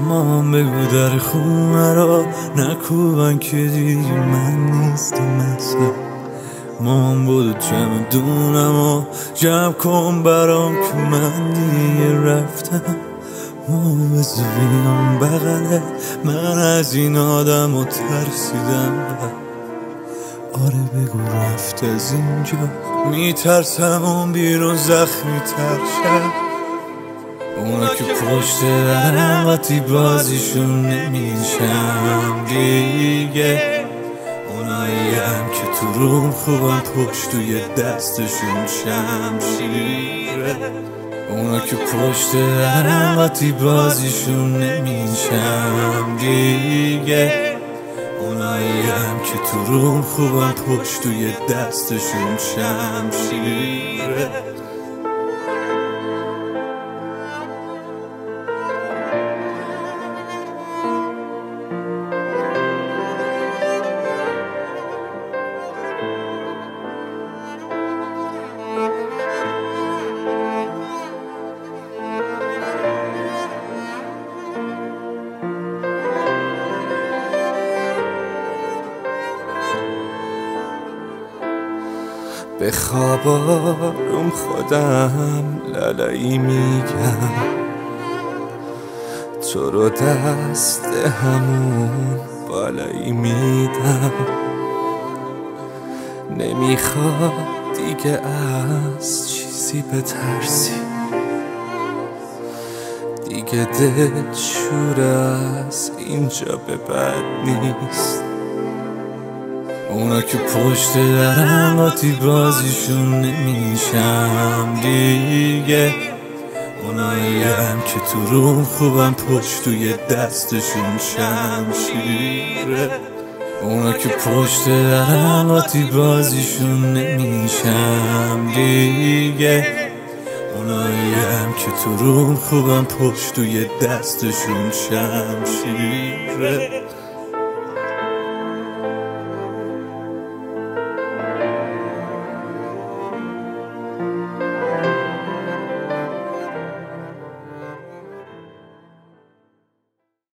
مامان بگو در خونه را نکوبن که دیگه من نیستم مثلا. مامان بودو چمدونم و جمع کن برام که من دیگه رفتم. مامان بزو بیام بغله من از این آدم و ترسیدم. آره بگو رفت از اینجا میترسم اون بیرون زخمی تر شد. اونا که پشت درم وقتی بازیشون نمیشم دیگه. اونایی هم که تو روم خوبم پشت توی دستشون شمشیره. اونا که پشت درم وقتی بازیشون نمیشم دیگه. اونایی هم که تو روم خوبم پشت توی دستشون شمشیره. به خواب آروم خودم لالایی میگم تو رو دست همون بالایی میدم. نمیخواد دیگه از چیزی بترسی دیگه دل شور از اینجا به بعد نیست. اونا که پشت درم وقتی بازیشون نمیشم دیگه. اونایی هم که تو روم خوبم پشت توی دستشون شمشیره. اونا که پشت درم وقتی بازیشون نمیشم دیگه. اونایی هم که تو روم خوبم پشت توی دستشون شمشیره.